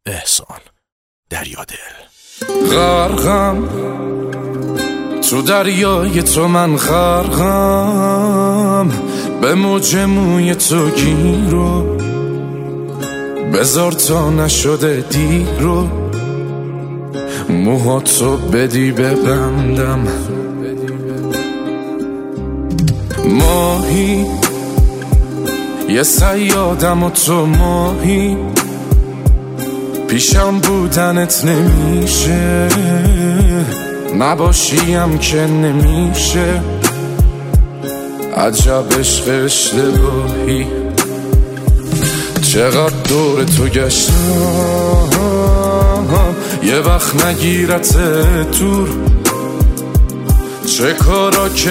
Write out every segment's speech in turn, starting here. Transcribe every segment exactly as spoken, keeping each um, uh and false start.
احسان دریادل. غرقم تو دریای تو، من غرقم به موج موی تو گیرو، بذار تا نشده دیرو، موهاتو بدی ببندم. ماهی یه صیادم و تو ماهی، پیشم بودنت نمیشه، نباشیم که نمیشه. عجب عشق اشتباهی، چقدر دور تو گشتم، یه وقت نگیرت دور. چه کارا که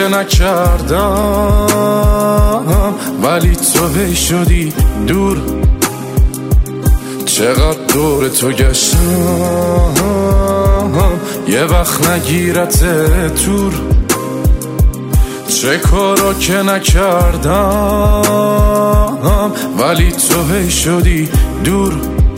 نکردم ولی تو هی شدی دور. چقدر دور تو گشتم، یه وقت نگیرت دور. چه کارا که نکردم ولی تو هی شدی دور.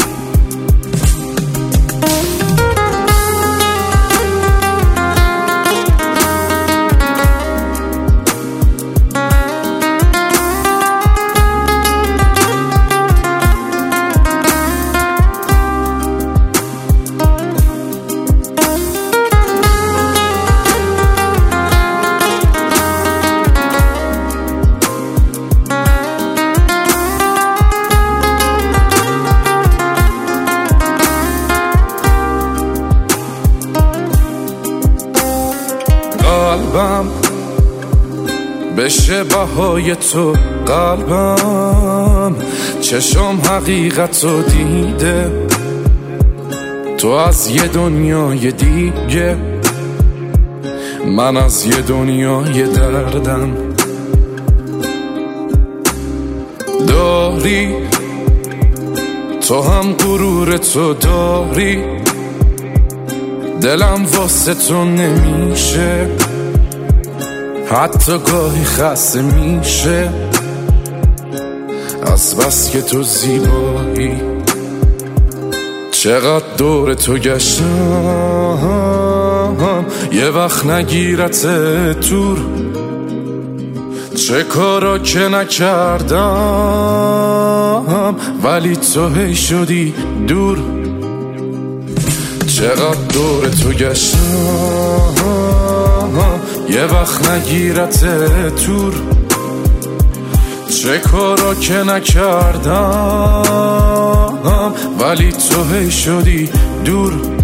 قلبم بشه بهای تو، قلبم چشم حقیقتو دیده، تو از یه دنیای دیگه، من از یه دنیای دردم. داری تو هم غرور تو داری، دلم واسه تو نمیشه، حتی گاهی خسته میشه، از بس که تو زیبایی. چقدر دور تو گشتم، یه وقت نگیرت دور. چه کارا که نکردم ولی تو هی شدی دور. چقدر دور تو گشتم، یه وقت نگیرت دور. چه کارا که نکردم ولی تو هی شدی دور.